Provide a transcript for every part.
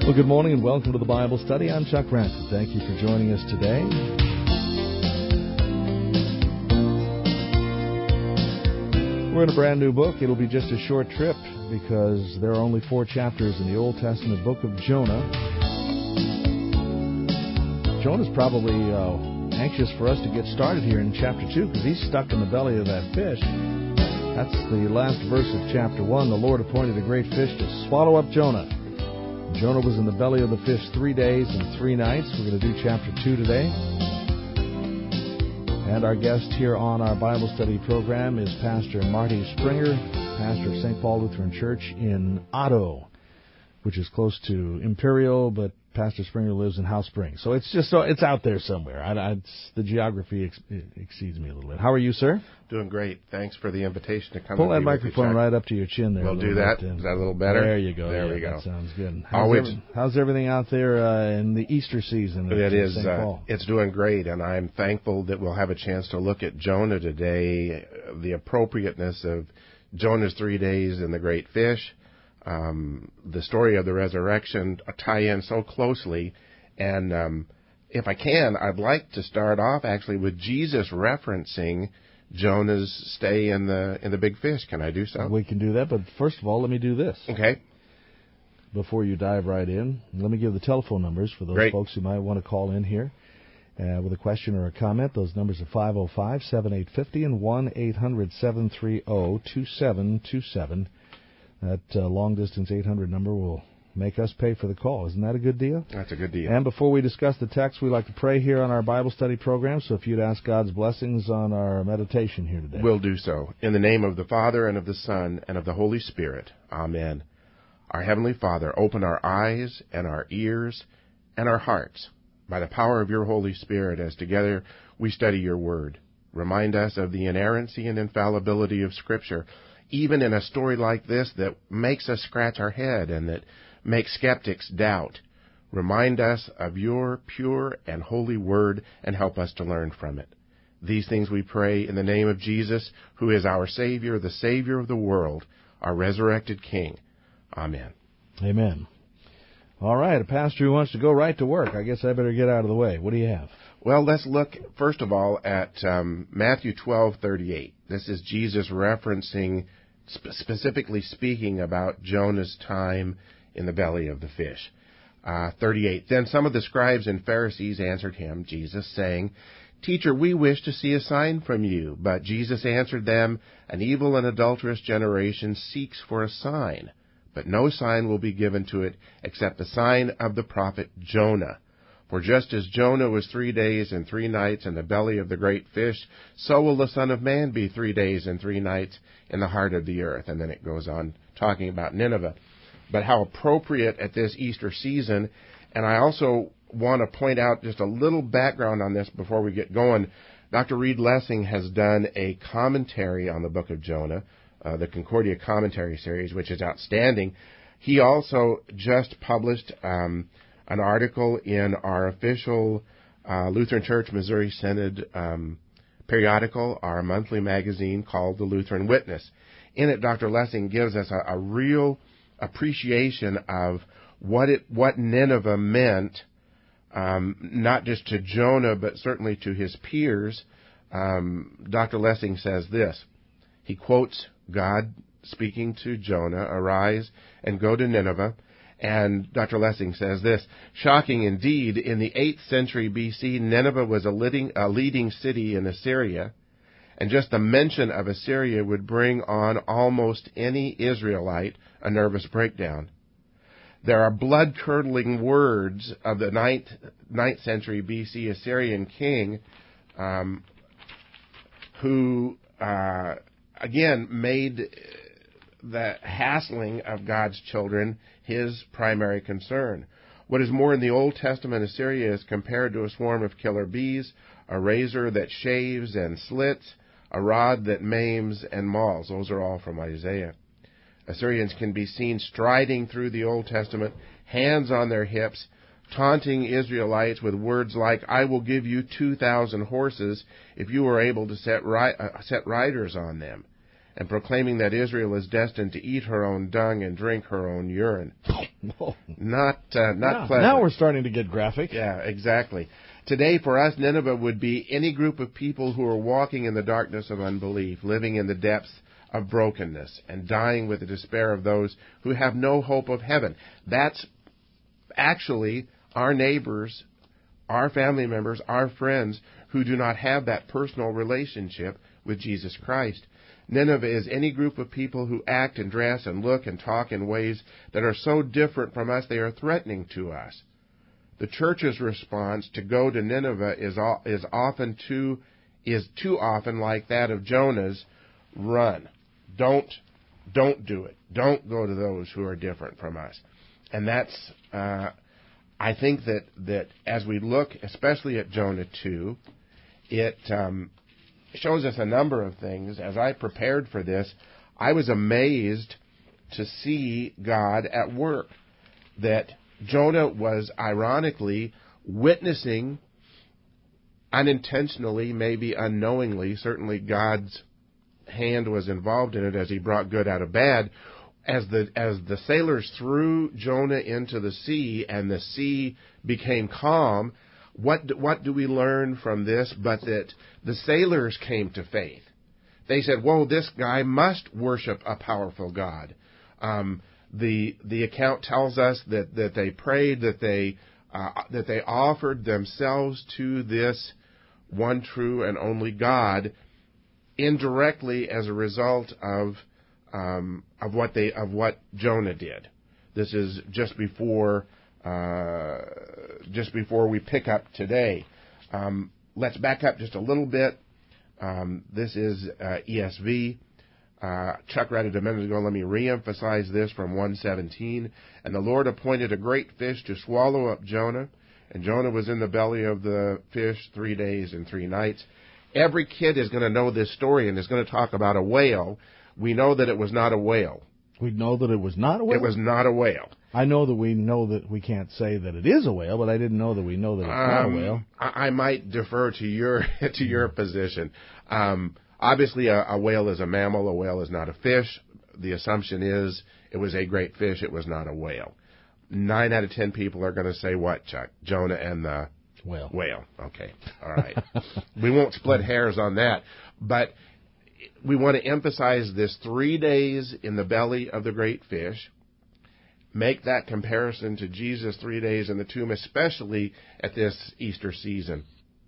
Well, good morning and welcome to the Bible Study. I'm Chuck Ransom. Thank you for joining us today. We're in a brand new book. It'll be just a short trip because there are only 4 chapters in the Old Testament book of Jonah. Jonah's probably anxious for us to get started here in chapter 2 because he's stuck in the belly of that fish. That's the last verse of chapter 1. The Lord appointed a great fish to swallow up Jonah. Jonah was in the belly of the fish 3 days and 3 nights. We're going to do chapter 2 today. And our guest here on our Bible study program is Pastor Marty Springer, pastor of St. Paul Lutheran Church in Otto, which is close to Imperial, but Pastor Springer lives in House Springs. So it's out there somewhere. The geography exceeds me a little bit. How are you, sir? Doing great. Thanks for the invitation to come. Pull that microphone right up to your chin there. We'll do that. Is that a little better? There you go. There we go. That sounds good. How's everything out there in the Easter season? It is. It's doing great, and I'm thankful that we'll have a chance to look at Jonah today, the appropriateness of Jonah's 3 days in the great fish. The story of the resurrection tie in so closely, and if I can, I'd like to start off actually with Jesus referencing Jonah's stay in the big fish. Can I do so? We can do that, but first of all, let me do this. Okay. Before you dive right in, let me give the telephone numbers for those folks who might want to call in here with a question or a comment. Those numbers are 505-7850 and 1-800-730-2727. That long-distance 800 number will make us pay for the call. Isn't that a good deal? That's a good deal. And before we discuss the text, we like to pray here on our Bible study program, so if you'd ask God's blessings on our meditation here today. We'll do so. In the name of the Father, and of the Son, and of the Holy Spirit. Amen. Our Heavenly Father, open our eyes and our ears and our hearts by the power of your Holy Spirit as together we study your word. Remind us of the inerrancy and infallibility of Scripture, even in a story like this that makes us scratch our head and that makes skeptics doubt. Remind us of your pure and holy word and help us to learn from it. These things we pray in the name of Jesus, who is our Savior, the Savior of the world, our resurrected King. Amen. Amen. All right, a pastor who wants to go right to work. I guess I better get out of the way. What do you have? Well, let's look, first of all, at Matthew 12:38. This is Jesus referencing, specifically speaking about Jonah's time in the belly of the fish. 38. Then some of the scribes and Pharisees answered him, Jesus, saying, Teacher, we wish to see a sign from you. But Jesus answered them, An evil and adulterous generation seeks for a sign, but no sign will be given to it except the sign of the prophet Jonah. For just as Jonah was 3 days and 3 nights in the belly of the great fish, so will the Son of Man be 3 days and 3 nights in the heart of the earth. And then it goes on talking about Nineveh. But how appropriate at this Easter season. And I also want to point out just a little background on this before we get going. Dr. Reed Lessing has done a commentary on the book of Jonah, the Concordia Commentary Series, which is outstanding. He also just published an article in our official Lutheran Church Missouri Synod periodical, our monthly magazine called The Lutheran Witness. In it, Dr. Lessing gives us a real appreciation of what Nineveh meant, not just to Jonah, but certainly to his peers. Dr. Lessing says this. He quotes God speaking to Jonah, Arise and go to Nineveh. And Dr. Lessing says this, Shocking indeed, in the 8th century B.C., Nineveh was a leading city in Assyria, and just the mention of Assyria would bring on almost any Israelite a nervous breakdown. There are blood-curdling words of the 9th century B.C. Assyrian king who, again, made the hassling of God's children his primary concern. What is more, in the Old Testament, Assyria is compared to a swarm of killer bees, a razor that shaves and slits, a rod that maims and mauls. Those are all from Isaiah. Assyrians can be seen striding through the Old Testament, hands on their hips, taunting Israelites with words like, I will give you 2,000 horses if you are able to set riders on them. and proclaiming that Israel is destined to eat her own dung and drink her own urine. Not pleasant. Now we're starting to get graphic. Yeah, exactly. Today, for us, Nineveh would be any group of people who are walking in the darkness of unbelief, living in the depths of brokenness, and dying with the despair of those who have no hope of heaven. That's actually our neighbors, our family members, our friends who do not have that personal relationship with Jesus Christ. Nineveh is any group of people who act and dress and look and talk in ways that are so different from us they are threatening to us. The church's response to go to Nineveh is too often like that of Jonah's, run. Don't do it. Don't go to those who are different from us. And that's, I think that as we look, especially at Jonah 2, it shows us a number of things. As I prepared for this, I was amazed to see God at work. That Jonah was ironically witnessing unintentionally, maybe unknowingly, certainly God's hand was involved in it as he brought good out of bad. As the sailors threw Jonah into the sea and the sea became calm, what do we learn from this but that the sailors came to faith? They said, whoa, this guy must worship a powerful God. The account tells us that they prayed, that they offered themselves to this one true and only God indirectly as a result of what Jonah did. This is just before we pick up today. Let's back up just a little bit. This is ESV. Chuck read it a minute ago. Let me reemphasize this from 1:17. And the Lord appointed a great fish to swallow up Jonah, and Jonah was in the belly of the fish 3 days and 3 nights. Every kid is going to know this story and is going to talk about a whale. We know that it was not a whale. We know that it was not a whale? It was not a whale. I know that we can't say that it is a whale, but I didn't know that we know that it's not a whale. I might defer to your position. Obviously, a whale is a mammal. A whale is not a fish. The assumption is it was a great fish. It was not a whale. 9 out of 10 people are going to say what, Chuck? Jonah and the whale. Okay. All right. We won't split hairs on that. But we want to emphasize this 3 days in the belly of the great fish. Make that comparison to Jesus' 3 days in the tomb, especially at this Easter season.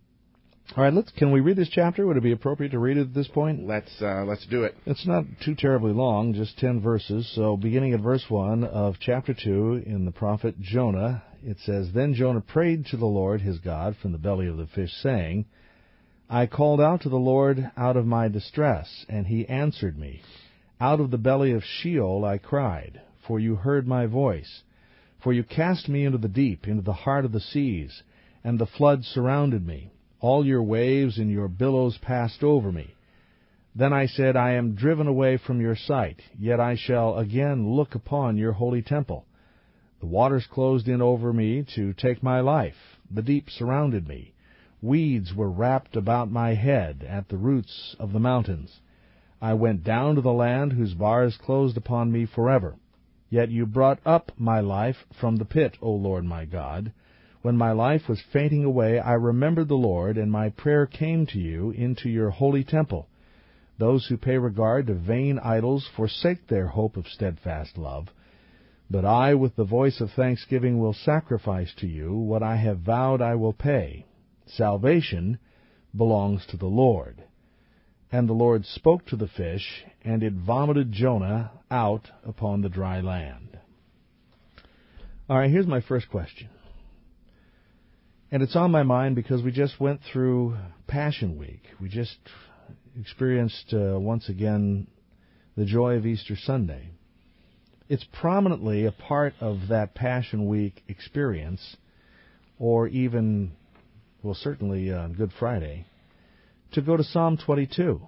All right, can we read this chapter? Would it be appropriate to read it at this point? Let's do it. It's not too terribly long, just 10 verses. So beginning at verse 1 of chapter 2 in the prophet Jonah, it says, Then Jonah prayed to the Lord his God from the belly of the fish, saying, I called out to the Lord out of my distress, and he answered me. Out of the belly of Sheol I cried, for you heard my voice. For you cast me into the deep, into the heart of the seas, and the flood surrounded me. All your waves and your billows passed over me. Then I said, I am driven away from your sight, yet I shall again look upon your holy temple. The waters closed in over me to take my life. The deep surrounded me. Weeds were wrapped about my head at the roots of the mountains. I went down to the land whose bars closed upon me forever. Yet you brought up my life from the pit, O Lord my God. When my life was fainting away, I remembered the Lord, and my prayer came to you into your holy temple. Those who pay regard to vain idols forsake their hope of steadfast love. But I, with the voice of thanksgiving, will sacrifice to you what I have vowed I will pay. Salvation belongs to the Lord. And the Lord spoke to the fish, and it vomited Jonah out upon the dry land. All right, here's my first question. And it's on my mind because we just went through Passion Week. We just experienced, once again, the joy of Easter Sunday. It's prominently a part of that Passion Week experience, or even, well, certainly Good Friday, to go to Psalm 22.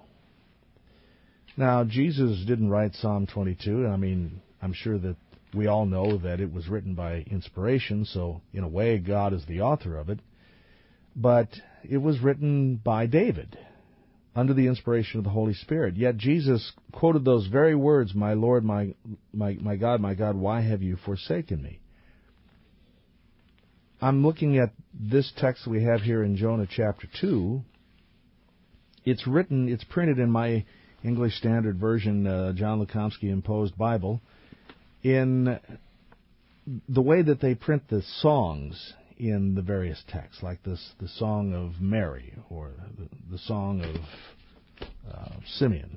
Now, Jesus didn't write Psalm 22. I mean, I'm sure that we all know that it was written by inspiration, so in a way God is the author of it. But it was written by David. under the inspiration of the Holy Spirit. Yet Jesus quoted those very words, "My Lord, my God, why have you forsaken me?" I'm looking at this text we have here in Jonah chapter 2. It's printed in my English Standard Version, John Lukomsky Imposed Bible, in the way that they print the songs in the various texts, like the Song of Mary or the Song of Simeon.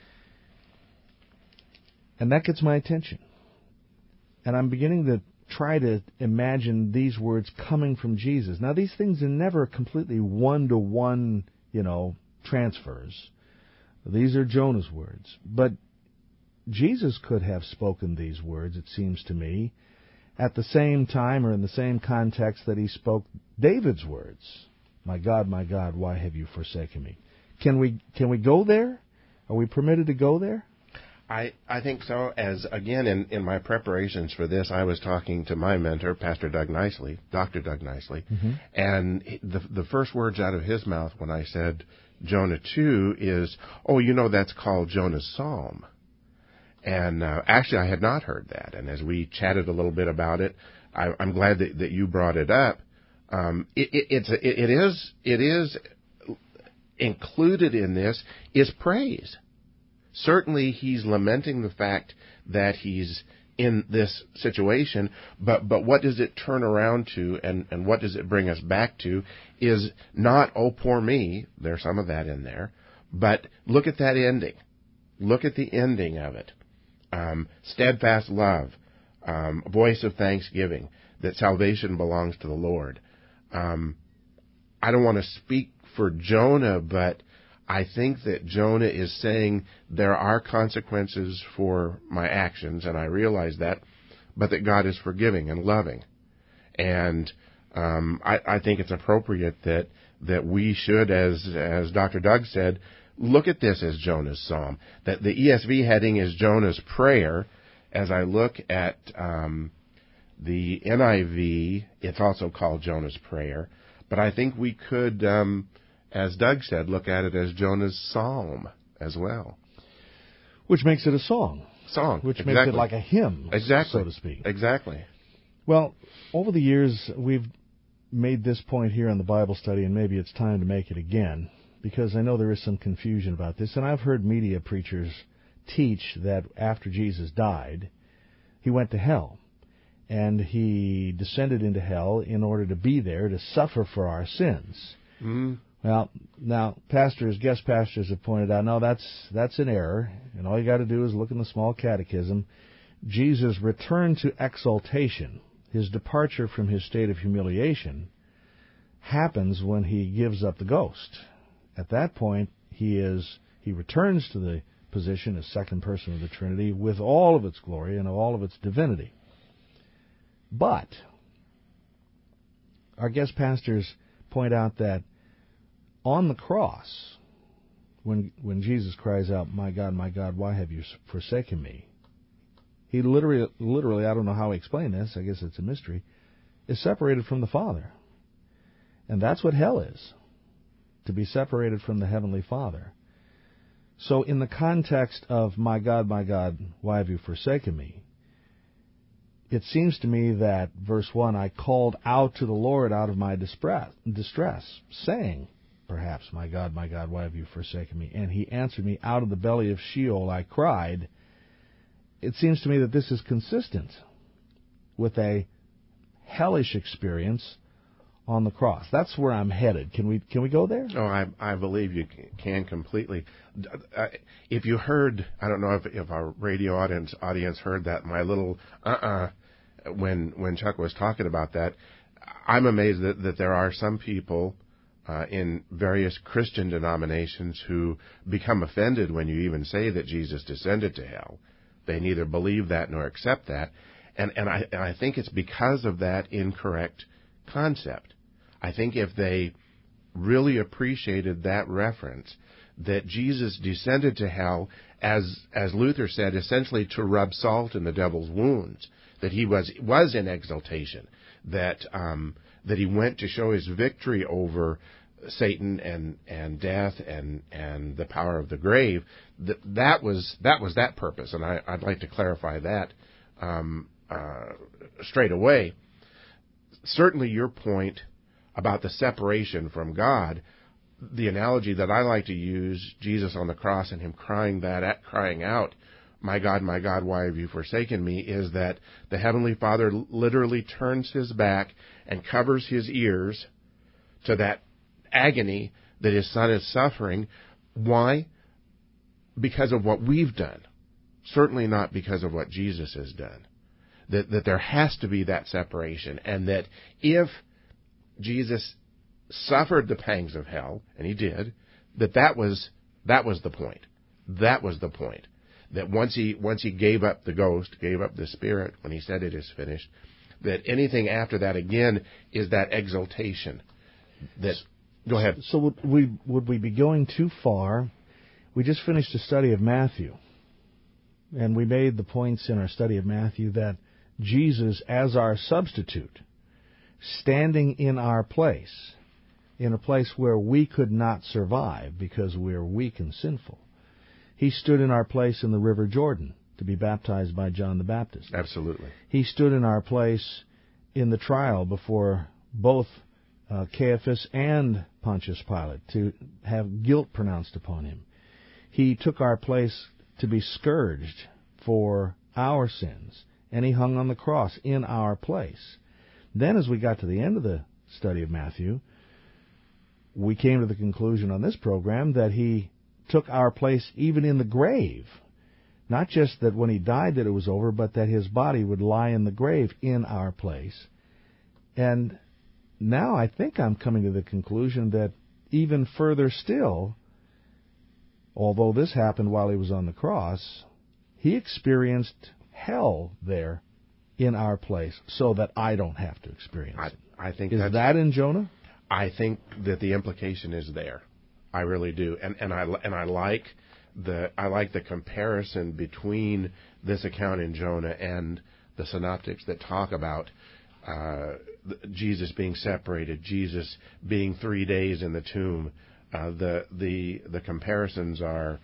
And that gets my attention. And I'm beginning to try to imagine these words coming from Jesus. Now, these things are never completely one-to-one, transfers. These are Jonah's words. But Jesus could have spoken these words, it seems to me, at the same time or in the same context that he spoke David's words. My God, why have you forsaken me?" Can we go there? Are we permitted to go there? I think so. As again, in my preparations for this, I was talking to my mentor, Pastor Doug Nicely, Dr. Doug Nicely, and the first words out of his mouth when I said Jonah 2 is, that's called Jonah's Psalm. And actually, I had not heard that. And as we chatted a little bit about it, I'm glad that you brought it up. It is included in this is praise. Certainly, he's lamenting the fact that he's in this situation, but what does it turn around to, and what does it bring us back to, is not, "Oh, poor me," there's some of that in there, but look at that ending. Look at the ending of it. Steadfast love, voice of thanksgiving, that salvation belongs to the Lord. I don't want to speak for Jonah, but I think that Jonah is saying there are consequences for my actions, and I realize that, but that God is forgiving and loving. And I think it's appropriate that we should, as Dr. Doug said, look at this as Jonah's psalm. That the ESV heading is Jonah's prayer. As I look at the NIV, it's also called Jonah's prayer. But I think we could, as Doug said, look at it as Jonah's psalm as well. Which makes it a song. Which exactly. makes it like a hymn, exactly. so to speak. Exactly. Well, over the years, we've made this point here in the Bible study, and maybe it's time to make it again, because I know there is some confusion about this, and I've heard media preachers teach that after Jesus died, he went to hell, and he descended into hell in order to be there to suffer for our sins. Mm-hmm. Well, now, guest pastors have pointed out, no, that's an error, and all you got to do is look in the small catechism. Jesus' return to exaltation, his departure from his state of humiliation, happens when he gives up the ghost. At that point, he returns to the position as second person of the Trinity with all of its glory and all of its divinity. But our guest pastors point out that on the cross, when Jesus cries out, my God, why have you forsaken me?" He literally, I don't know how he explained this, I guess it's a mystery, is separated from the Father. And that's what hell is, to be separated from the Heavenly Father. So in the context of, my God, why have you forsaken me?" It seems to me that, verse 1, I called out to the Lord out of my distress, saying, perhaps, my God, why have you forsaken me? And he answered me, out of the belly of Sheol I cried. It seems to me that this is consistent with a hellish experience on the cross. That's where I'm headed. Can we go there? Oh, I believe you can completely. If you heard, I don't know if our radio audience heard that, my little when Chuck was talking about that, I'm amazed that there are some people in various Christian denominations who become offended when you even say that Jesus descended to hell. They neither believe that nor accept that. And I think it's because of that incorrect concept. I think if they really appreciated that reference, that Jesus descended to hell, as Luther said, essentially to rub salt in the devil's wounds, that he was in exaltation, that he went to show his victory over Satan and death and the power of the grave, that was that purpose. And I'd like to clarify that straight away. Certainly your point about the separation from God, the analogy that I like to use, Jesus on the cross and him crying out, my God, why have you forsaken me, is that the Heavenly Father literally turns his back and covers his ears to that agony that his Son is suffering. Why? Because of what we've done. Certainly not because of what Jesus has done. That there has to be that separation, and that if Jesus suffered the pangs of hell, and he did, that was the point. That was the point. That once he gave up the ghost, gave up the spirit, when he said it is finished, that anything after that again is that exaltation. Go ahead. So would we be going too far? We just finished a study of Matthew, and we made the points in our study of Matthew that Jesus, as our substitute, standing in our place, in a place where we could not survive because we're weak and sinful, he stood in our place in the River Jordan to be baptized by John the Baptist. Absolutely. He stood in our place in the trial before both Caiaphas and Pontius Pilate to have guilt pronounced upon him. He took our place to be scourged for our sins, and he hung on the cross in our place. Then as we got to the end of the study of Matthew, we came to the conclusion on this program that he took our place even in the grave. Not just that when he died that it was over, but that his body would lie in the grave in our place. And now I think I'm coming to the conclusion that even further still, although this happened while he was on the cross, he experienced hell there in our place so that I don't have to experience it. I think is that in Jonah? I think that the implication is there. I really do, and I like the comparison between this account in Jonah and the synoptics that talk about Jesus being separated, Jesus being 3 days in the tomb. The comparisons are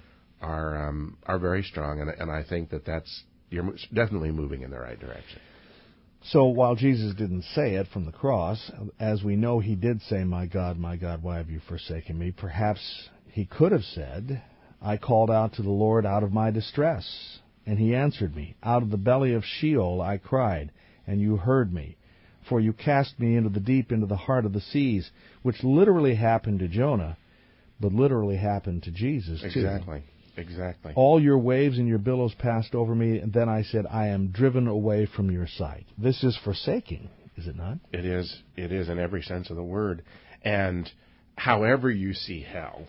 very strong, and I think that's you're definitely moving in the right direction. So while Jesus didn't say it from the cross, as we know he did say, my God, why have you forsaken me? Perhaps he could have said, I called out to the Lord out of my distress, and he answered me. Out of the belly of Sheol I cried, and you heard me. For you cast me into the deep, into the heart of the seas, which literally happened to Jonah, but literally happened to Jesus too. Exactly. All your waves and your billows passed over me, and then I said, I am driven away from your sight. This is forsaking, is it not? It is. It is in every sense of the word. And however you see hell,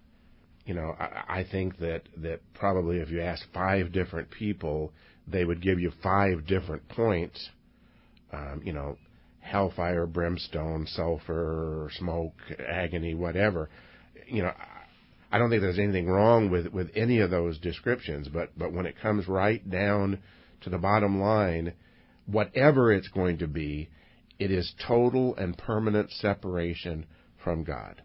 I think that probably if you ask 5 different people, they would give you 5 different points. Hellfire, brimstone, sulfur, smoke, agony, whatever. I don't think there's anything wrong with any of those descriptions, but when it comes right down to the bottom line, whatever it's going to be, it is total and permanent separation from God.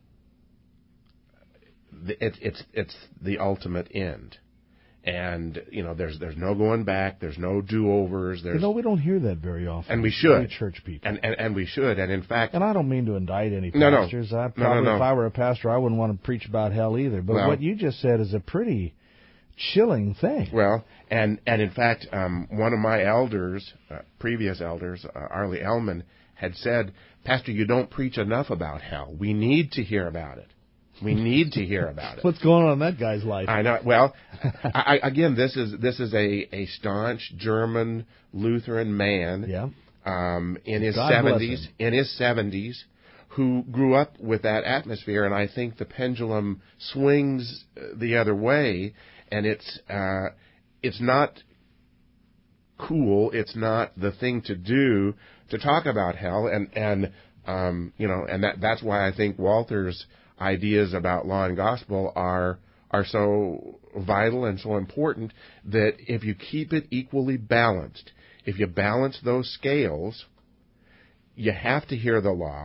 It's the ultimate end. And, there's no going back, there's no do-overs. We don't hear that very often. And we should. Church people. And we should. And in fact... And I don't mean to indict any pastors. No. If I were a pastor, I wouldn't want to preach about hell either. But what you just said is a pretty chilling thing. Well, and in fact, one of my elders, previous elders, Arlie Ellman, had said, Pastor, you don't preach enough about hell. We need to hear about it. We need to hear about it. What's going on in that guy's life? I know. Well, again, this is a staunch German Lutheran man in his 70s, who grew up with that atmosphere, and I think the pendulum swings the other way, and it's not cool. It's not the thing to do to talk about hell, and that's why I think Walther's ideas about law and gospel are so vital and so important, that if you keep it equally balanced, if you balance those scales, you have to hear the law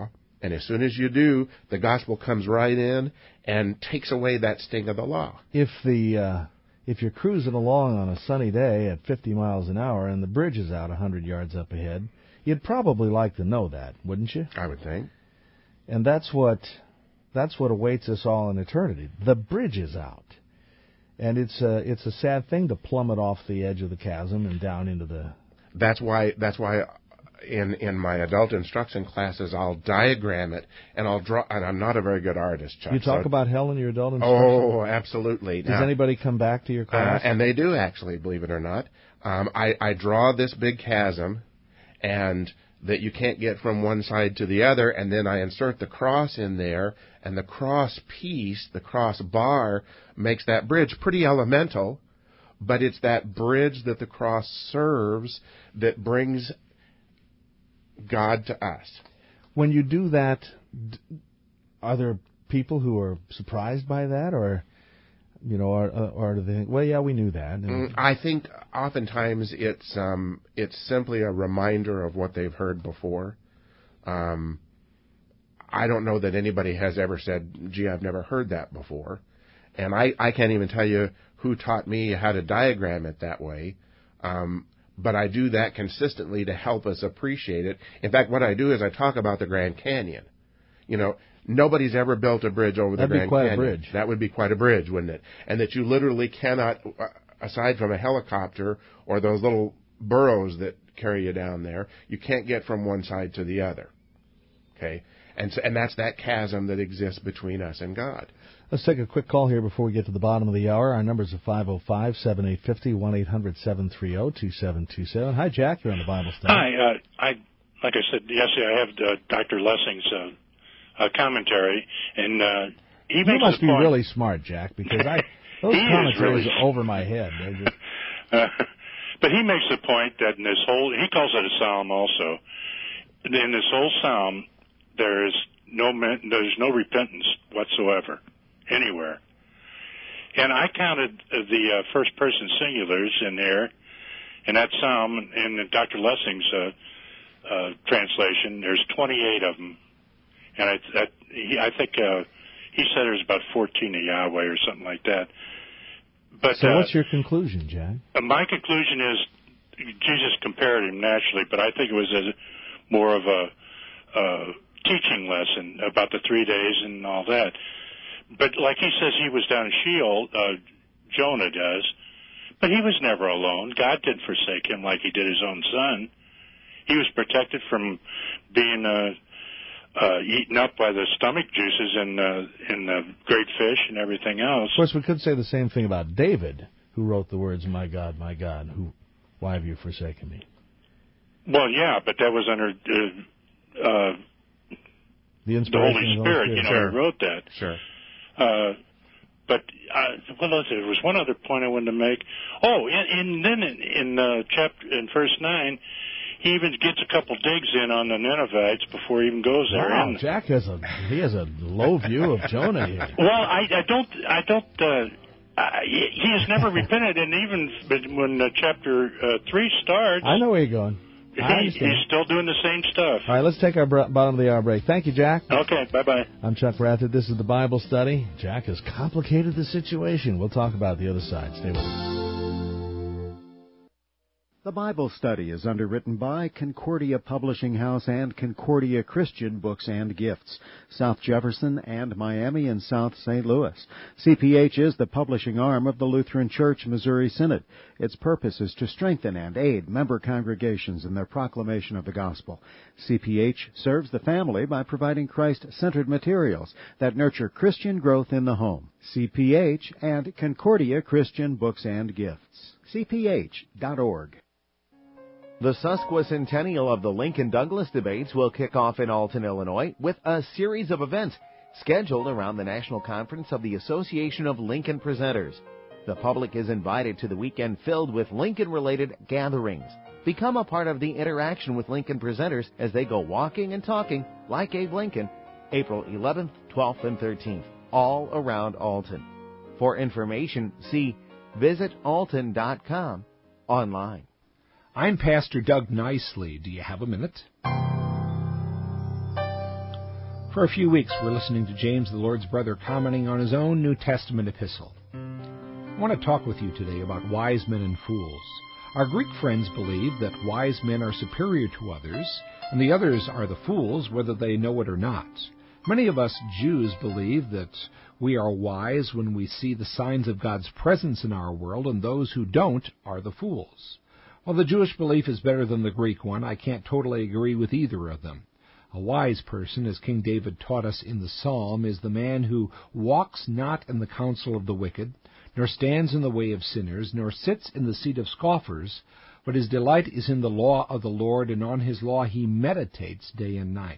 And as soon as you do, the gospel comes right in and takes away that sting of the law. If you're cruising along on a sunny day at 50 miles an hour and the bridge is out 100 yards up ahead, you'd probably like to know that, wouldn't you? I would think. And that's what awaits us all in eternity. The bridge is out. And it's a sad thing to plummet off the edge of the chasm and down into the... That's why in my adult instruction classes, I'll diagram it, and I'll draw, and I'm not a very good artist, Chuck. You talk about hell in your adult instruction? Oh, absolutely. Does anybody come back to your class? And they do, actually, believe it or not. I draw this big chasm, and that you can't get from one side to the other, and then I insert the cross in there, and the cross piece, the cross bar, makes that bridge pretty elemental, but it's that bridge that the cross serves that brings God to us. When you do that, are there people who are surprised by that, or or do they think, well, yeah, we knew that? I think oftentimes it's simply a reminder of what they've heard before. I don't know that anybody has ever said, "Gee, I've never heard that before," and I can't even tell you who taught me how to diagram it that way. But I do that consistently to help us appreciate it. In fact, what I do is I talk about the Grand Canyon. Nobody's ever built a bridge over the Grand Canyon. That'd be quite a bridge. That would be quite a bridge, wouldn't it? And that you literally cannot, aside from a helicopter or those little burros that carry you down there, you can't get from one side to the other. Okay? And that's that chasm that exists between us and God. Let's take a quick call here before we get to the bottom of the hour. Our numbers are 505-7850, 1-800-730-2727. Hi, Jack. You're on the Bible Study. Hi. Like I said yesterday, I have Dr. Lessing's commentary, and he makes You must be point. really smart, Jack, because those commentaries are over my head. But he makes the point that in this whole, he calls it a psalm also. In this whole psalm, there's no repentance whatsoever anywhere. And I counted the first-person singulars in there, in that psalm, in Dr. Lessing's translation, there's 28 of them. And I think he said there's about 14 of Yahweh or something like that. But so what's your conclusion, Jack? My conclusion is Jesus compared him naturally, but I think it was more of a teaching lesson about the 3 days and all that. But like he says, he was down in Sheol, Jonah does, but he was never alone. God didn't forsake him like he did his own son. He was protected from being eaten up by the stomach juices and the great fish and everything else. Of course, we could say the same thing about David, who wrote the words, my God, why have you forsaken me? Well, yeah, but that was under the Holy Spirit. Sure. He wrote that. Sure. But what was it? There was one other point I wanted to make. Oh, and then in verse 9, he even gets a couple digs in on the Ninevites before he even goes there. Wow, Jack has a low view of Jonah here. Well, I don't. He has never repented, and even when chapter 3 starts, I know where you're going. He's still doing the same stuff. All right, let's take our bottom of the hour break. Thank you, Jack. Okay, bye-bye. I'm Chuck Rathod. This is the Bible Study. Jack has complicated the situation. We'll talk about the other side. Stay with us. The Bible Study is underwritten by Concordia Publishing House and Concordia Christian Books and Gifts, South Jefferson and Miami and South St. Louis. CPH is the publishing arm of the Lutheran Church Missouri Synod. Its purpose is to strengthen and aid member congregations in their proclamation of the gospel. CPH serves the family by providing Christ-centered materials that nurture Christian growth in the home. CPH and Concordia Christian Books and Gifts. CPH.org. The sesquicentennial of the Lincoln-Douglas debates will kick off in Alton, Illinois, with a series of events scheduled around the National Conference of the Association of Lincoln Presenters. The public is invited to the weekend filled with Lincoln-related gatherings. Become a part of the interaction with Lincoln presenters as they go walking and talking like Abe Lincoln, April 11th, 12th, and 13th, all around Alton. For information, see visitalton.com online. I'm Pastor Doug Nicely. Do you have a minute? For a few weeks, we're listening to James, the Lord's brother, commenting on his own New Testament epistle. I want to talk with you today about wise men and fools. Our Greek friends believe that wise men are superior to others, and the others are the fools, whether they know it or not. Many of us Jews believe that we are wise when we see the signs of God's presence in our world, and those who don't are the fools. While the Jewish belief is better than the Greek one, I can't totally agree with either of them. A wise person, as King David taught us in the Psalm, is the man who walks not in the counsel of the wicked, nor stands in the way of sinners, nor sits in the seat of scoffers, but his delight is in the law of the Lord, and on his law he meditates day and night.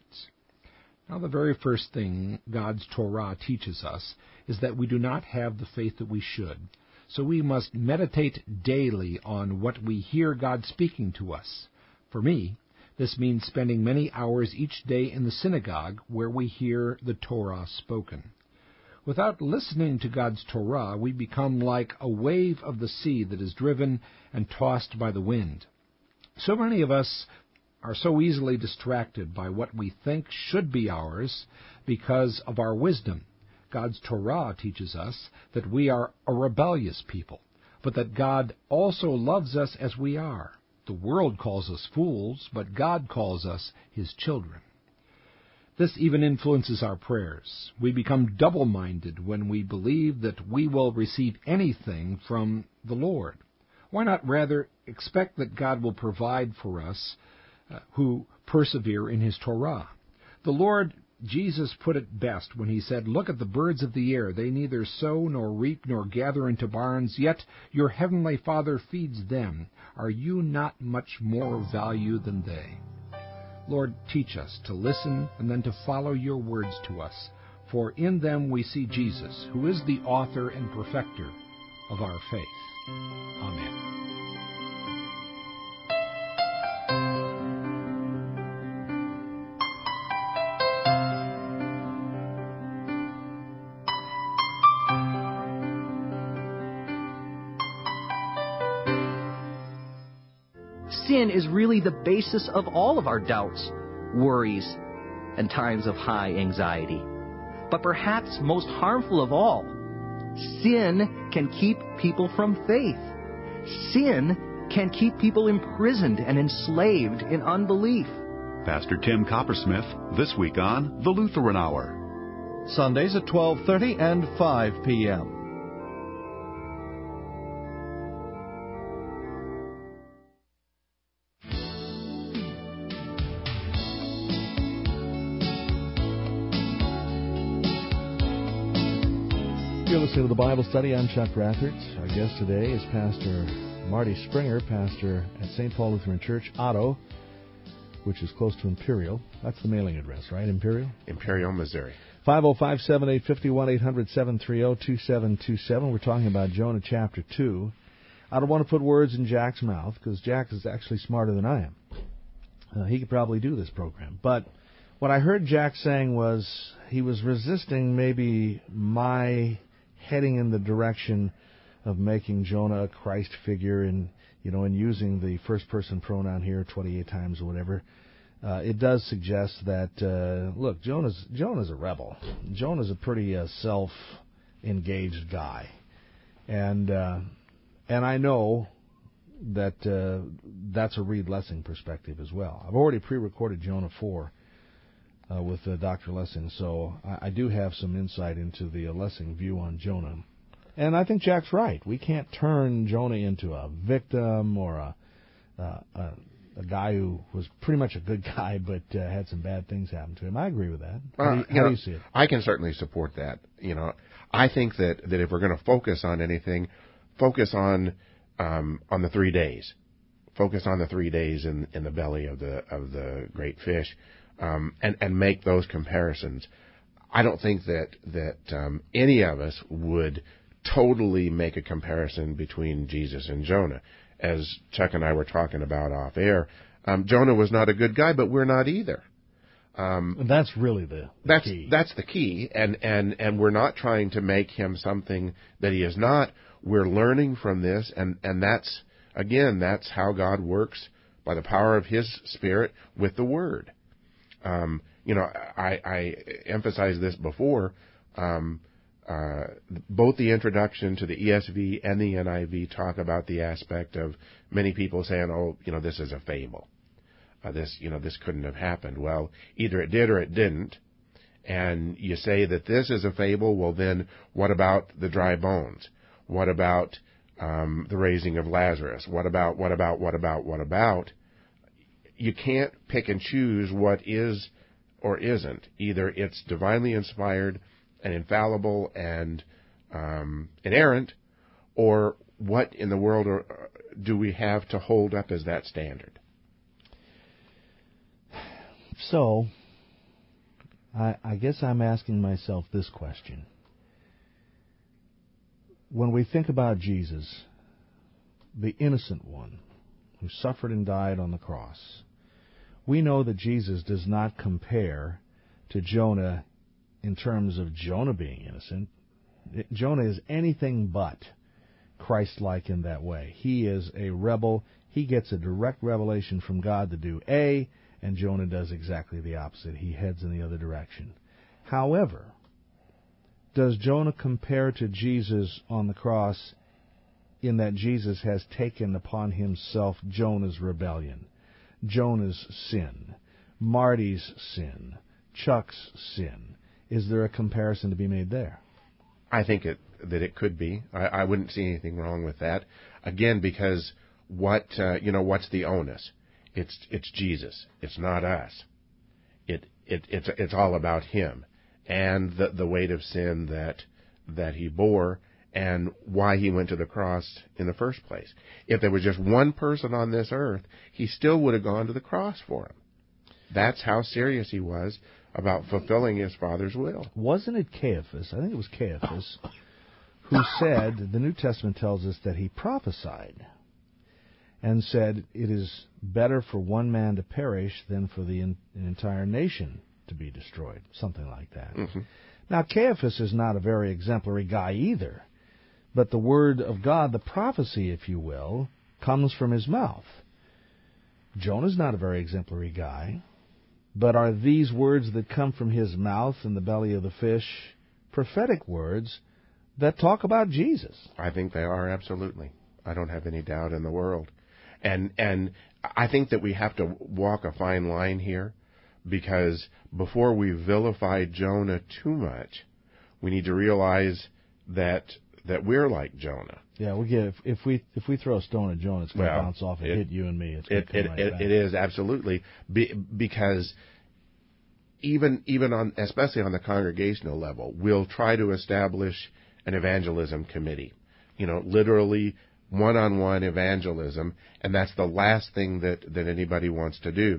Now, the very first thing God's Torah teaches us is that we do not have the faith that we should. So we must meditate daily on what we hear God speaking to us. For me, this means spending many hours each day in the synagogue where we hear the Torah spoken. Without listening to God's Torah, we become like a wave of the sea that is driven and tossed by the wind. So many of us are so easily distracted by what we think should be ours because of our wisdom. God's Torah teaches us that we are a rebellious people, but that God also loves us as we are. The world calls us fools, but God calls us His children. This even influences our prayers. We become double-minded when we believe that we will receive anything from the Lord. Why not rather expect that God will provide for us who persevere in His Torah? The Lord Jesus put it best when He said, "Look at the birds of the air. They neither sow nor reap nor gather into barns, yet your heavenly Father feeds them. Are you not much more value than they?" Lord, teach us to listen and then to follow your words to us, for in them we see Jesus, who is the author and perfecter of our faith. Amen. Sin is really the basis of all of our doubts, worries, and times of high anxiety. But perhaps most harmful of all, sin can keep people from faith. Sin can keep people imprisoned and enslaved in unbelief. Pastor Tim Coppersmith, this week on The Lutheran Hour. Sundays at 12:30 and 5 p.m. You're listening to the Bible Study. I'm Chuck Rathert. Our guest today is Pastor Marty Springer, pastor at St. Paul Lutheran Church, Otto, which is close to Imperial. That's the mailing address, right? Imperial? Imperial, Missouri. 505-785-51 800-730-2727. We're talking about Jonah chapter 2. I don't want to put words in Jack's mouth because Jack is actually smarter than I am. He could probably do this program. But what I heard Jack saying was he was resisting maybe my heading in the direction of making Jonah a Christ figure and using the first-person pronoun here 28 times or whatever. It does suggest that, look, Jonah's a rebel. Jonah's a pretty self-engaged guy. And I know that that's a Reed Lessing perspective as well. I've already pre-recorded Jonah 4 with Dr. Lessing, so I do have some insight into the Lessing view on Jonah. And I think Jack's right. We can't turn Jonah into a victim or a guy who was pretty much a good guy but had some bad things happen to him. I agree with that. How do you see it? I can certainly support that. I think that if we're going to focus on anything, focus on the 3 days. Focus on the 3 days in the belly of the great fish, and make those comparisons. I don't think that any of us would totally make a comparison between Jesus and Jonah. As Chuck and I were talking about off air, Jonah was not a good guy, but we're not either. And that's really the key. That's the key, and we're not trying to make him something that he is not. We're learning from this, and that's how God works by the power of His Spirit with the Word. I emphasized this before. Both the introduction to the ESV and the NIV talk about the aspect of many people saying, "Oh, this is a fable. This couldn't have happened." Well, either it did or it didn't. And you say that this is a fable. Well, then what about the dry bones? What about the raising of Lazarus? What about? You can't pick and choose what is or isn't. Either it's divinely inspired and infallible and inerrant, or what in the world do we have to hold up as that standard? So, I guess I'm asking myself this question. When we think about Jesus, the innocent one who suffered and died on the cross, we know that Jesus does not compare to Jonah in terms of Jonah being innocent. Jonah is anything but Christ-like in that way. He is a rebel. He gets a direct revelation from God to do A, and Jonah does exactly the opposite. He heads in the other direction. However, does Jonah compare to Jesus on the cross in that Jesus has taken upon himself Jonah's rebellion, Jonah's sin, Marty's sin, Chuck's sin? Is there a comparison to be made there? I think that it could be. I wouldn't see anything wrong with that. Again, because what's the onus? It's Jesus. It's not us. It's all about him and the weight of sin that he bore and why he went to the cross in the first place. If there was just one person on this earth, he still would have gone to the cross for him. That's how serious he was about fulfilling his Father's will. Wasn't it Caiaphas? I think it was Caiaphas who said, the New Testament tells us that he prophesied and said, it is better for one man to perish than for the entire nation to be destroyed. Something like that. Mm-hmm. Now, Caiaphas is not a very exemplary guy either, but the word of God, the prophecy, if you will, comes from his mouth. Jonah's not a very exemplary guy, but are these words that come from his mouth in the belly of the fish prophetic words that talk about Jesus? I think they are, absolutely. I don't have any doubt in the world. And I think that we have to walk a fine line here, because before we vilify Jonah too much, we need to realize that we're like Jonah. Yeah, if we throw a stone at Jonah, it's going to bounce off and hit you and me. It is, absolutely, because even on, especially on the congregational level, we'll try to establish an evangelism committee. Literally one-on-one evangelism, and that's the last thing that anybody wants to do.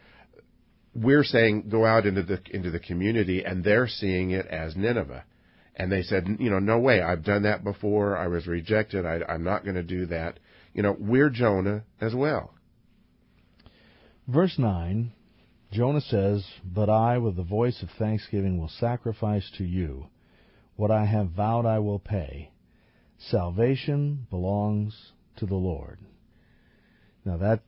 We're saying go out into the community, and they're seeing it as Nineveh. And they said, no way, I've done that before, I was rejected, I'm not going to do that. We're Jonah as well. Verse 9, Jonah says, "But I, with the voice of thanksgiving, will sacrifice to you. What I have vowed I will pay. Salvation belongs to the Lord." Now that's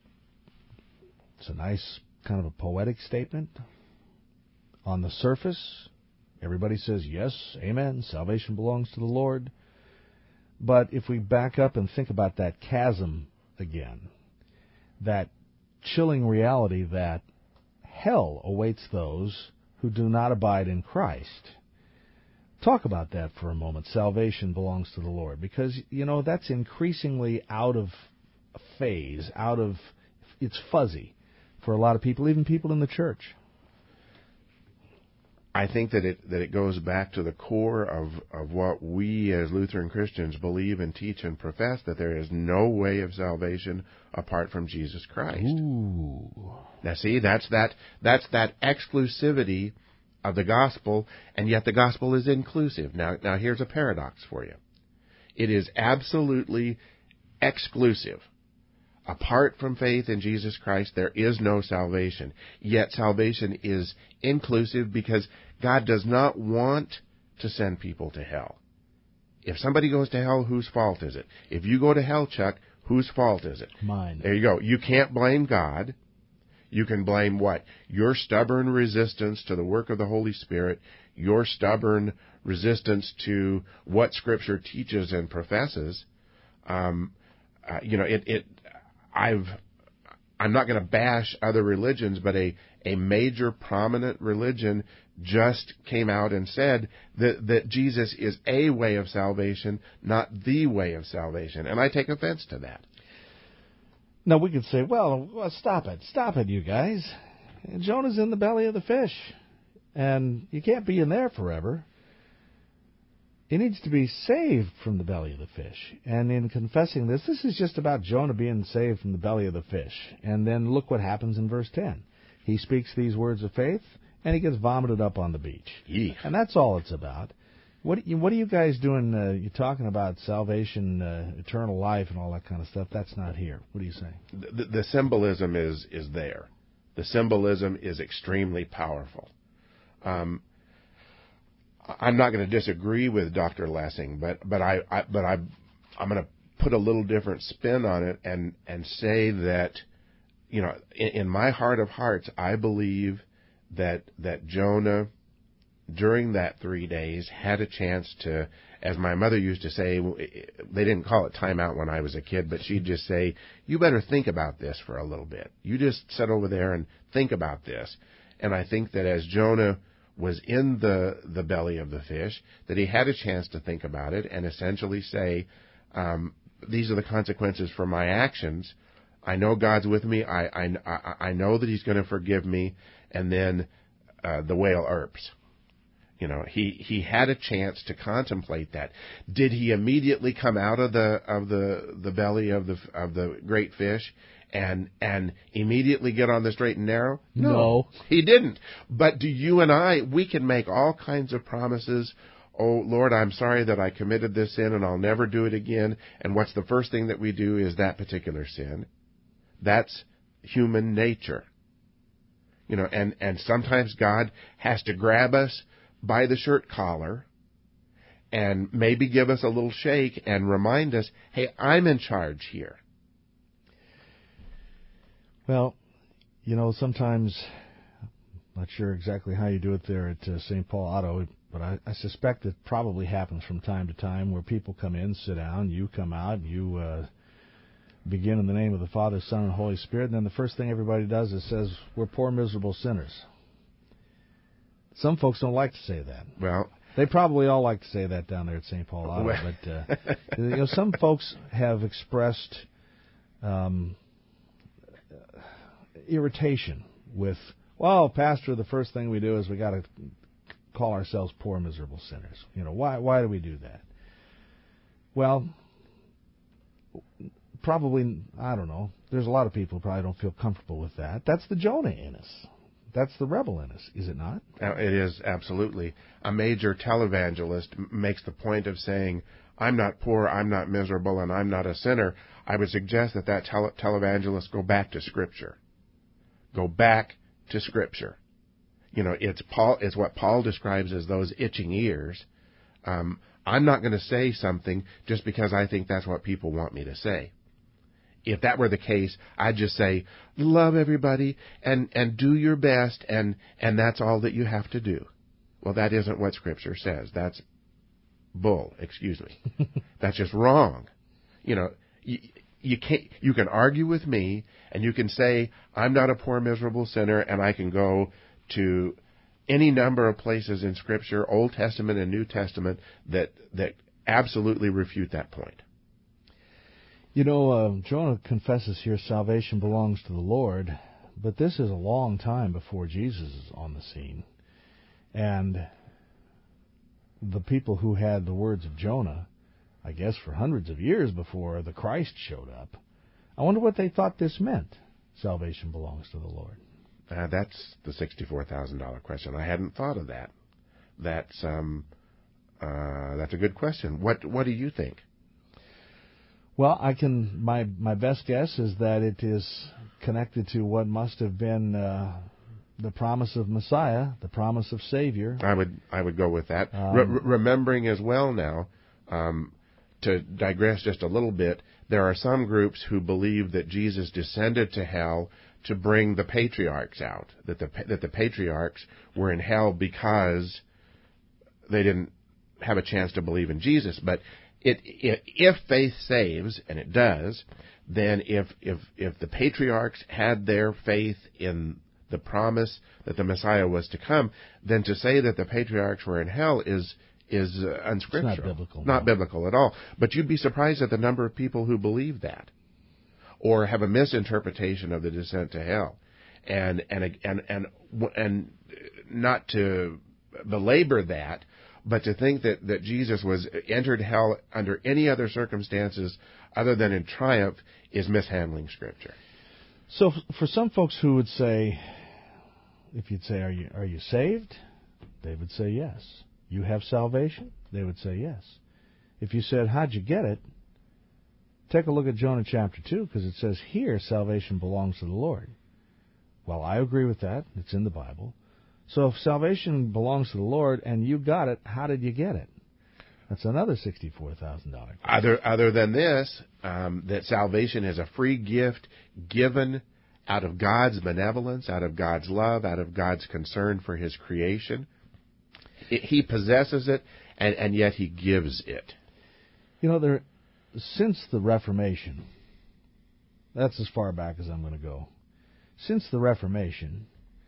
a nice kind of a poetic statement. On the surface, everybody says, yes, amen, salvation belongs to the Lord. But if we back up and think about that chasm again, that chilling reality that hell awaits those who do not abide in Christ. Talk about that for a moment. Salvation belongs to the Lord. Because, that's increasingly out of phase, it's fuzzy for a lot of people, even people in the church. I think that it goes back to the core of what we as Lutheran Christians believe and teach and profess, that there is no way of salvation apart from Jesus Christ. Ooh. Now see, that's that exclusivity of the gospel, and yet the gospel is inclusive. Now here's a paradox for you. It is absolutely exclusive. Apart from faith in Jesus Christ, there is no salvation. Yet salvation is inclusive, because God does not want to send people to hell. If somebody goes to hell, whose fault is it? If you go to hell, Chuck, whose fault is it? Mine. There you go. You can't blame God. You can blame what? Your stubborn resistance to the work of the Holy Spirit, your stubborn resistance to what Scripture teaches and professes. I'm not going to bash other religions, but a major prominent religion just came out and said that Jesus is a way of salvation, not the way of salvation. And I take offense to that. Now, we could say, well, stop it, you guys. Jonah's in the belly of the fish, and you can't be in there forever. He needs to be saved from the belly of the fish. And in confessing this is just about Jonah being saved from the belly of the fish. And then look what happens in verse 10. He speaks these words of faith, and he gets vomited up on the beach. Eek. And that's all it's about. What are you guys doing? You're talking about salvation, eternal life, and all that kind of stuff. That's not here. What do you say? The symbolism is there. The symbolism is extremely powerful. I'm not going to disagree with Dr. Lessing, but I'm going to put a little different spin on it and say that, in my heart of hearts, I believe that Jonah, during that 3 days, had a chance to, as my mother used to say, they didn't call it time out when I was a kid, but she'd just say, you better think about this for a little bit. You just sit over there and think about this. And I think that as Jonah was in the belly of the fish, that he had a chance to think about it and essentially say, these are the consequences for my actions. I know God's with me. I know that He's going to forgive me. And then the whale erps. He had a chance to contemplate that. Did he immediately come out of the belly of the great fish and immediately get on the straight and narrow? No, he didn't. But do you and I, we can make all kinds of promises. Oh, Lord, I'm sorry that I committed this sin and I'll never do it again. And what's the first thing that we do is that particular sin. That's human nature. And sometimes God has to grab us by the shirt collar and maybe give us a little shake and remind us, hey, I'm in charge here. Well, sometimes, I'm not sure exactly how you do it there at St. Paul Auto, but I suspect it probably happens from time to time where people come in, sit down, you come out, you begin in the name of the Father, Son, and Holy Spirit, and then the first thing everybody does is says, we're poor, miserable sinners. Some folks don't like to say that. Well, they probably all like to say that down there at St. Paul Auto, but some folks have expressed irritation with, well, Pastor, the first thing we do is we got to call ourselves poor, miserable sinners. Why do we do that? Well, probably, I don't know. There's a lot of people who probably don't feel comfortable with that. That's the Jonah in us. That's the rebel in us, is it not? It is, absolutely. A major televangelist makes the point of saying, I'm not poor, I'm not miserable, and I'm not a sinner. I would suggest that televangelist go back to Scripture. Go back to Scripture. It's what Paul describes as those itching ears. I'm not going to say something just because I think that's what people want me to say. If that were the case, I'd just say, love everybody and do your best, and that's all that you have to do. Well, that isn't what Scripture says. That's bull, excuse me. That's just wrong. You can argue with me, and you can say, I'm not a poor, miserable sinner, and I can go to any number of places in Scripture, Old Testament and New Testament, that absolutely refute that point. Jonah confesses here salvation belongs to the Lord, but this is a long time before Jesus is on the scene. And the people who had the words of Jonah, I guess for hundreds of years before the Christ showed up, I wonder what they thought this meant, salvation belongs to the Lord. That's the $64,000 question. I hadn't thought of that. That's a good question. What do you think? Well, my best guess is that it is connected to what must have been the promise of Messiah, the promise of Savior. I would go with that. Remembering as well now, to digress just a little bit, there are some groups who believe that Jesus descended to hell to bring the patriarchs out, that the patriarchs were in hell because they didn't have a chance to believe in Jesus. But if faith saves, and it does, then if the patriarchs had their faith in the promise that the Messiah was to come, then to say that the patriarchs were in hell is unscriptural. It's not biblical. Not biblical at all. But you'd be surprised at the number of people who believe that, or have a misinterpretation of the descent to hell, and not to belabor that, but to think that Jesus was entered hell under any other circumstances other than in triumph is mishandling Scripture. So for some folks who would say, if you'd say, are you saved? They would say yes. You have salvation? They would say yes. If you said, how'd you get it? Take a look at Jonah chapter 2, because it says here salvation belongs to the Lord. Well, I agree with that. It's in the Bible. So if salvation belongs to the Lord and you got it, how did you get it? That's another $64,000. Other than this, that salvation is a free gift given out of God's benevolence, out of God's love, out of God's concern for His creation. He possesses it, and yet He gives it. You know, since the Reformation, that's as far back as I'm going to go. Since the Reformation,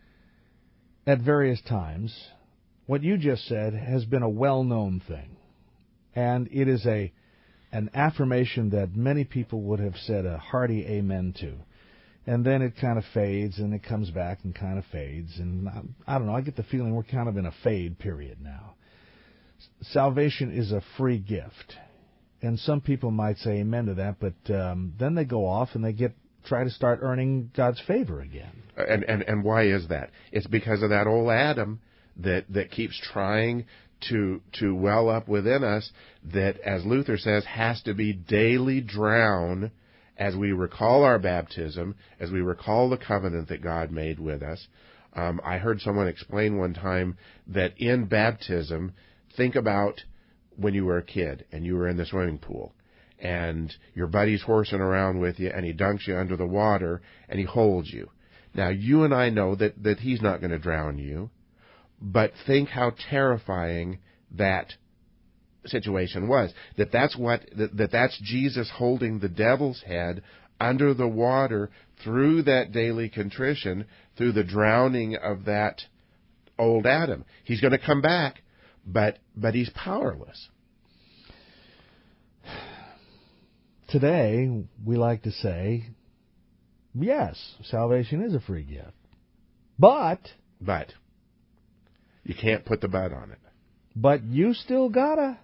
at various times, what you just said has been a well-known thing. And it is an affirmation that many people would have said a hearty amen to. And then it kind of fades, and it comes back and kind of fades. And I don't know, I get the feeling we're kind of in a fade period now. Salvation is a free gift. And some people might say amen to that, but then they go off and they try to start earning God's favor again. And why is that? It's because of that old Adam that keeps trying to well up within us, that, as Luther says, has to be daily drowned as we recall our baptism, as we recall the covenant that God made with us. I heard someone explain one time that in baptism, think about when you were a kid and you were in the swimming pool, and your buddy's horsing around with you, and he dunks you under the water, and he holds you. Now, you and I know that he's not going to drown you, but think how terrifying that situation was. That's Jesus holding the devil's head under the water through that daily contrition, through the drowning of that old Adam. He's going to come back, but he's powerless. Today, we like to say, yes, salvation is a free gift. But you can't put the but on it. But you still gotta.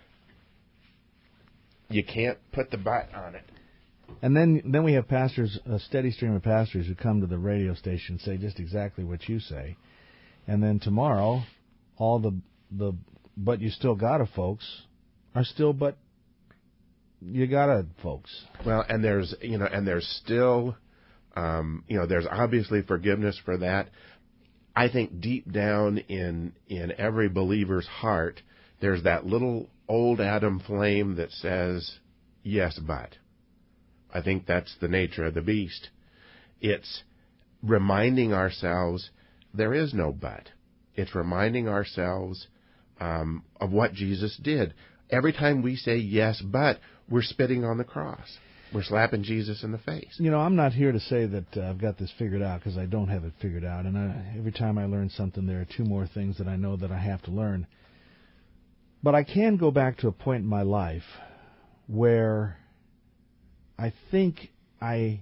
You can't put the but on it. And then we have pastors, a steady stream of pastors who come to the radio station and say just exactly what you say. And then tomorrow, all the but you still gotta folks are still but you gotta folks. Well, and there's still there's obviously forgiveness for that. I think deep down in every believer's heart, there's that little old Adam flame that says, yes, but. I think that's the nature of the beast. It's reminding ourselves there is no but. It's reminding ourselves of what Jesus did. Every time we say yes, but, we're spitting on the cross. We're slapping Jesus in the face. You know, I'm not here to say that I've got this figured out, because I don't have it figured out. And every time I learn something, there are two more things that I know that I have to learn. But I can go back to a point in my life where I think I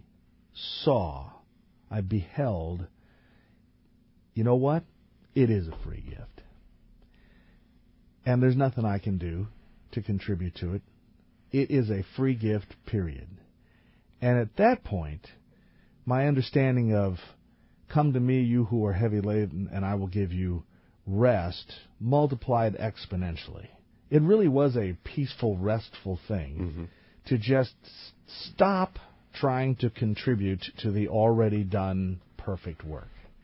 beheld, you know what? It is a free gift. And there's nothing I can do to contribute to it. It is a free gift, period. And at that point, my understanding of, come to me, you who are heavy laden, and I will give you rest, multiplied exponentially. It really was a peaceful, restful thing to just stop trying to contribute to the already done perfect work.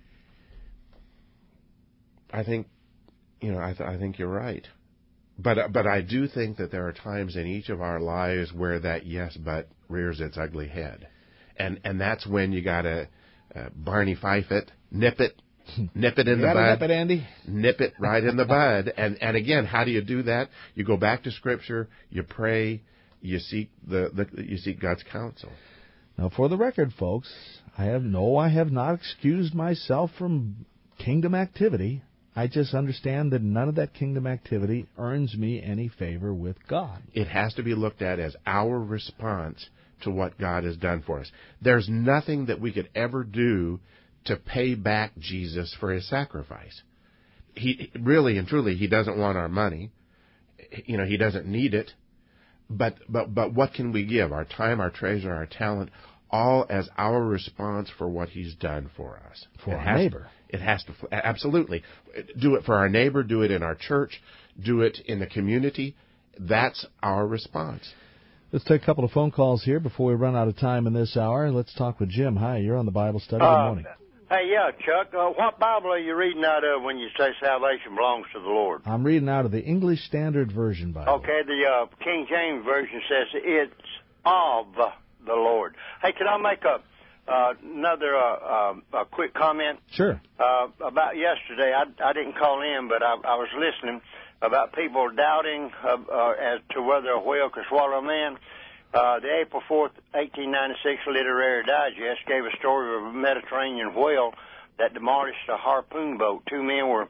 I think, I think you're right. But I do think that there are times in each of our lives where that yes but rears its ugly head. And that's when you gotta Barney Fife it, nip it in the bud. Nip it, Andy. Nip it right in the bud. And again, how do you do that? You go back to Scripture, you pray, you seek you seek God's counsel. Now, for the record, folks, I have not excused myself from kingdom activity. I just understand that none of that kingdom activity earns me any favor with God. It has to be looked at as our response to what God has done for us. There's nothing that we could ever do to pay back Jesus for his sacrifice. He really and truly, he doesn't want our money. He doesn't need it. But what can we give? Our time, our treasure, our talent, all as our response for what he's done for us. For our neighbor. It has to, absolutely. Do it for our neighbor, do it in our church, do it in the community. That's our response. Let's take a couple of phone calls here before we run out of time in this hour. Let's talk with Jim. Hi, you're on the Bible study. Good morning. Hey, yeah, Chuck, what Bible are you reading out of when you say salvation belongs to the Lord? I'm reading out of the English Standard Version Bible. Okay, the King James Version says it's of the Lord. Hey, can I make another quick comment? Sure. About yesterday, I didn't call in, but I was listening about people doubting as to whether a whale could swallow a man. The April 4th, 1896 Literary Digest gave a story of a Mediterranean whale that demolished a harpoon boat. 2 men were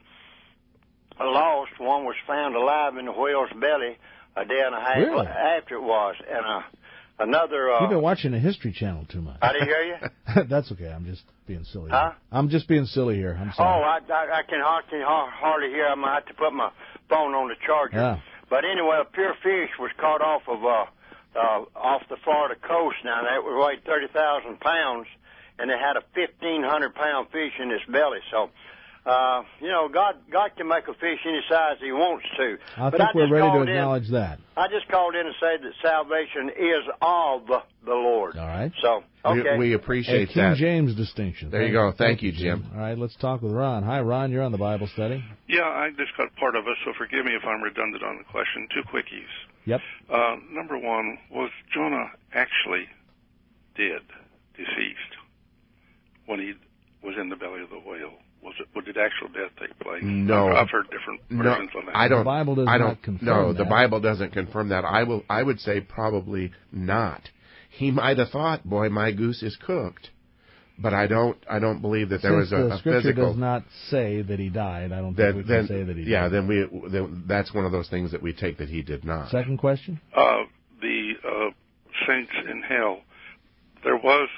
lost. One was found alive in the whale's belly a day and a half after it was. And another... You've been watching the History Channel too much. I didn't hear you? That's okay. I'm just being silly. Huh? I'm just being silly here. I'm sorry. Oh, I can hardly hear. I'm going to have to put my phone on the charger. Yeah. But anyway, a pure fish was caught off the Florida coast. Now, that weighed 30,000 pounds, and it had a 1,500-pound fish in its belly. So, God can make a fish any size he wants to. I think we're ready to acknowledge that. I just called in to say that salvation is of the Lord. All right. So, okay. We appreciate King James distinction. There you go. Thank you, Jim. All right, let's talk with Ron. Hi, Ron. You're on the Bible study. Yeah, I just got part of it, so forgive me if I'm redundant on the question. 2 quickies. Yep. Number one, was Jonah actually dead, deceased, when he was in the belly of the whale? Did actual death take place? No. I've heard different versions on that. The Bible does not confirm that. The Bible doesn't confirm that. I would say probably not. He might have thought, boy, my goose is cooked. But I don't believe that there was a physical... Scripture does not say that he died. I don't think we can say that he died. Yeah, then that's one of those things that we take that he did not. Second question? The saints in hell, there was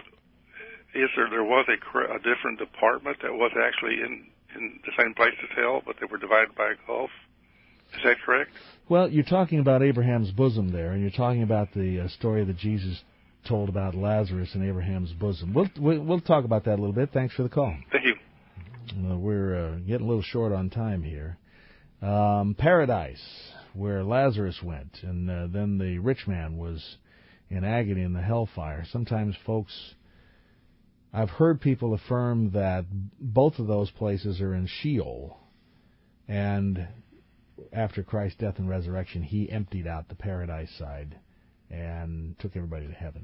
a different department that was actually in the same place as hell, but they were divided by a gulf. Is that correct? Well, you're talking about Abraham's bosom there, and you're talking about the story that Jesus told about Lazarus in Abraham's bosom. We'll talk about that a little bit. Thanks for the call. Thank you. We're getting a little short on time here. Paradise, where Lazarus went, and then the rich man was in agony in the hellfire. Sometimes, folks, I've heard people affirm that both of those places are in Sheol, and after Christ's death and resurrection, he emptied out the paradise side and took everybody to heaven.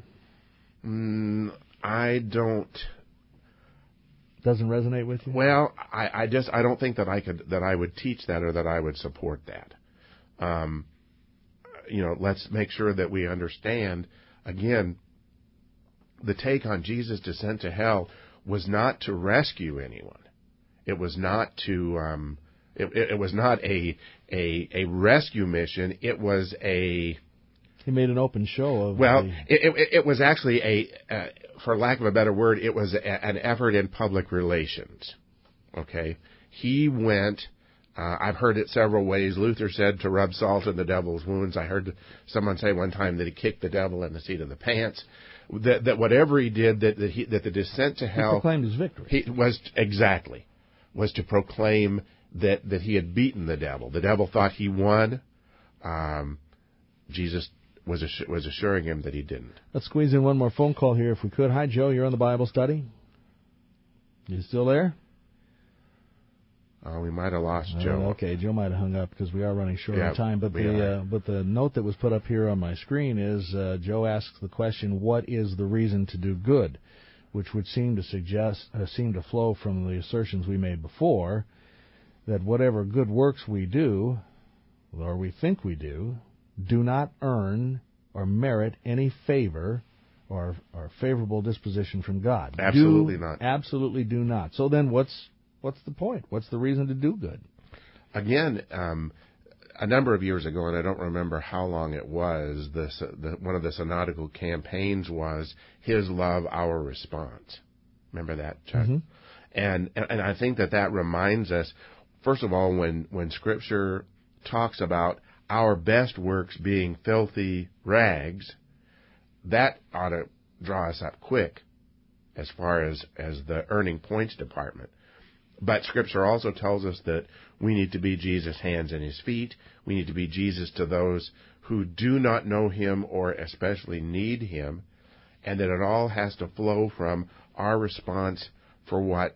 I don't. Doesn't resonate with you? Well, I don't think that I would teach that or that I would support that. Let's make sure that we understand, again, the take on Jesus' descent to hell was not to rescue anyone. It was not to. It was not a rescue mission. It was a. He made an open show of. Well, it was actually for lack of a better word, it was an effort in public relations. Okay, he went. I've heard it several ways. Luther said to rub salt in the devil's wounds. I heard someone say one time that he kicked the devil in the seat of the pants. That whatever he did, that the descent to hell. He proclaimed his victory. Was to proclaim that he had beaten the devil. The devil thought he won. Jesus was assuring him that he didn't. Let's squeeze in one more phone call here if we could. Hi, Joe. You're on the Bible study. You still there? We might have lost Joe. Okay, Joe might have hung up because we are running short on time. But the note that was put up here on my screen is Joe asks the question, what is the reason to do good? which would seem to flow from the assertions we made before, that whatever good works we do, or we think we do not earn or merit any favor or favorable disposition from God. Absolutely not. Absolutely do not. So then what's the point? What's the reason to do good? Again, a number of years ago, and I don't remember how long it was, one of the synodical campaigns was His love, our response. Remember that, Chuck? Mm-hmm. And I think that reminds us, first of all, when Scripture talks about our best works being filthy rags, that ought to draw us up quick as far as the earning points department. But Scripture also tells us that we need to be Jesus' hands and His feet. We need to be Jesus to those who do not know Him or especially need Him, and that it all has to flow from our response for what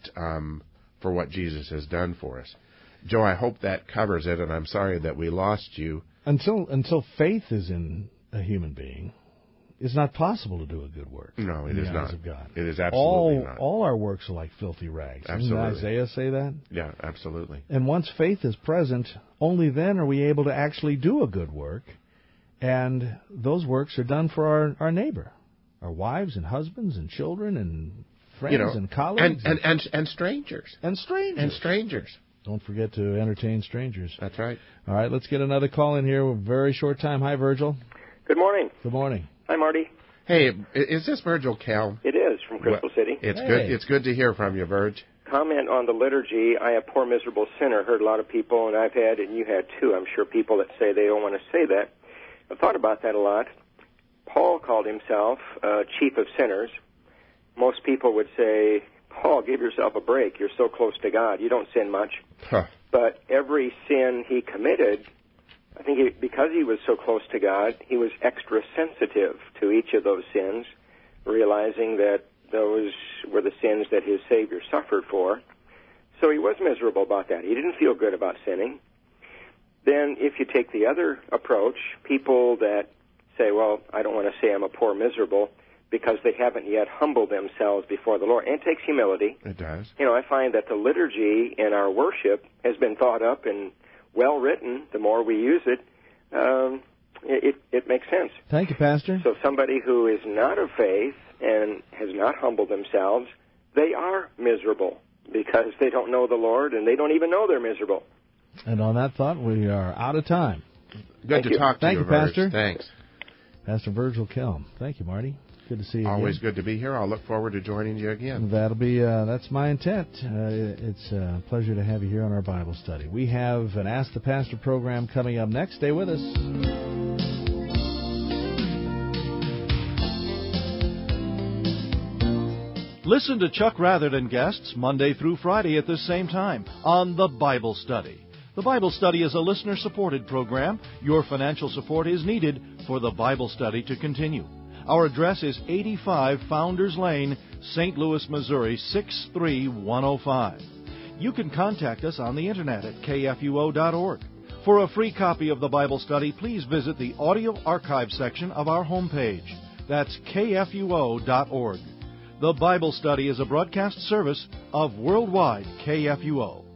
Jesus has done for us. Joe, I hope that covers it, and I'm sorry that we lost you. Until faith is in a human being, it's not possible to do a good work. No, it is not. Of God. It is absolutely not. All our works are like filthy rags. Absolutely. Didn't Isaiah say that? Yeah, absolutely. And once faith is present, only then are we able to actually do a good work, and those works are done for our neighbor, our wives and husbands and children and friends and colleagues. And strangers. And strangers. And strangers. Don't forget to entertain strangers. That's right. All right, let's get another call in here. A very short time. Hi, Virgil. Good morning. Good morning. Hi, Marty. Hey, is this Virgil Kell? It is, from Crystal City. It's good. It's good to hear from you, Virg. Comment on the liturgy. I, a poor, miserable sinner, heard a lot of people, and I've had, and you had too, I'm sure, people that say they don't want to say that. I've thought about that a lot. Paul called himself chief of sinners. Most people would say, Paul, give yourself a break. You're so close to God. You don't sin much. Huh. But every sin he committed, I think because he was so close to God, he was extra sensitive to each of those sins, realizing that those were the sins that his Savior suffered for. So he was miserable about that. He didn't feel good about sinning. Then if you take the other approach, people that say, well, I don't want to say I'm a poor miserable, because they haven't yet humbled themselves before the Lord. And it takes humility. It does. I find that the liturgy in our worship has been thought up and well written. The more we use it, it makes sense. Thank you, Pastor. So somebody who is not of faith and has not humbled themselves, they are miserable because they don't know the Lord and they don't even know they're miserable. And on that thought, we are out of time. Good to talk to you, Thank you, Pastor. Thanks. Pastor Virgil Kell. Thank you, Marty. Good to see you. Always again. good to be here. I'll look forward to joining you again. That'll be that's my intent. It's a pleasure to have you here on our Bible study. We have an Ask the Pastor program coming up next. Stay with us. Listen to Chuck Rather and guests Monday through Friday at this same time on The Bible Study. The Bible Study is a listener-supported program. Your financial support is needed for the Bible study to continue. Our address is 85 Founders Lane, St. Louis, Missouri, 63105. You can contact us on the Internet at kfuo.org. For a free copy of the Bible study, please visit the audio archive section of our homepage. That's kfuo.org. The Bible study is a broadcast service of Worldwide KFUO.